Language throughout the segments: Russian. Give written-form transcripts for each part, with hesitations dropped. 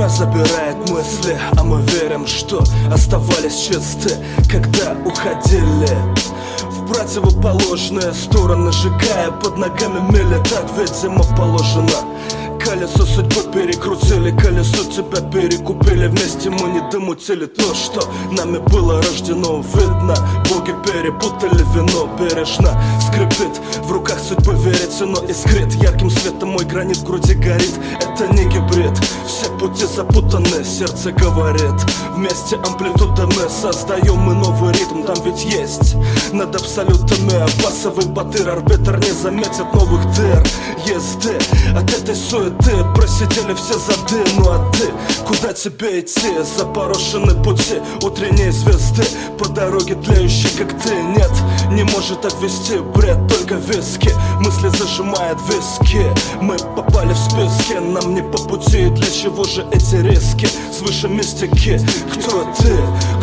Время забирает мысли, а мы верим, что оставались чисты, когда уходили в противоположные стороны, сжигая под ногами мили. Так, видимо, положено. Колесо судьбы перекрутили, колесо тебя перекупили. Вместе мы не домутили то, что нами было рождено. Видно, боги перепутали вино. Бережно скрипит в руках судьбы, верится, но искрит ярким светом. Мой гранит в груди горит, это не гибрид. Все пути запутаны, сердце говорит. Вместе амплитуда мы создаем мы новый ритм. Там ведь есть над абсолютами басовый батыр. Арбитр не заметит новых дыр езды. От этой суеты просидели все зады. Ну а ты, куда тебе идти? Запорошены пути утренней звезды. По дороге тлеющей, как ты. Нет, не может так вести бред, только виски. Мысли зажимает виски. Мы попали в списки, нам не по пути. Для чего же эти риски? Свыше мистики. Кто ты?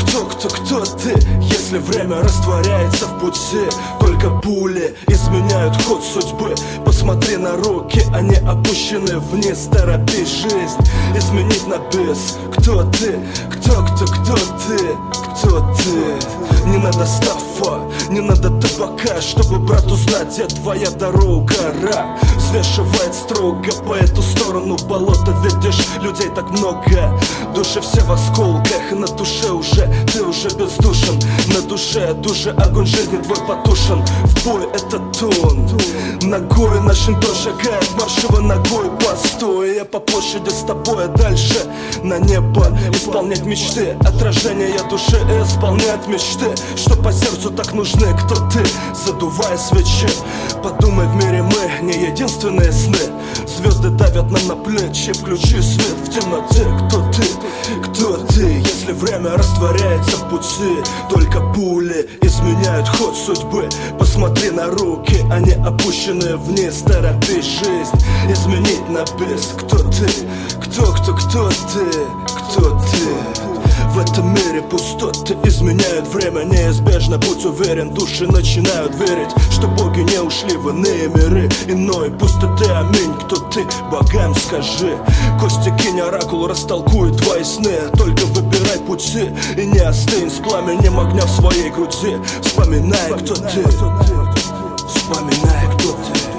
Кто ты? Если время растворяется в пути, только пули изменяют ход судьбы. Посмотри на руки, они опущены вниз. Торопи жизнь изменить на бис. Кто ты? Кто ты? Кто ты? Не надо стафа, не надо табака, чтобы, брат, узнать, где твоя дорога. Взвешивает строго по эту сторону болота. Видишь, людей так много, души все в осколках. И на душе уже, ты уже бездушен. На душе огонь жизни твой потушен. В бой этот тон, ногой нашим то шагает маршевой ногой. Постой, я по площади с тобой, а дальше на небо исполнять мечты. Отражение души и исполнять мечты, что по сердцу так нужны. Кто ты? Задувай свечи. Подумай, в мире мы не единственные сны. Звезды давят нам на плечи. Включи свет в темноте. Кто ты? Кто ты? Если время растворяется в пути, только пули изменяют ход судьбы. Посмотри на руки, они опущены вниз. Торопи жизнь изменить на бис. Кто ты? Кто ты? Кто ты? В этом мире пустоты изменяют время. Неизбежно, будь уверен, души начинают верить, что боги не ушли в иные миры иной пустоты. Аминь. Кто ты? Богам скажи. Кости кинь, оракул растолкует твои сны. Только выбирай пути и не остынь с пламенем огня в своей груди. Вспоминай, кто ты. Вспоминай, кто ты.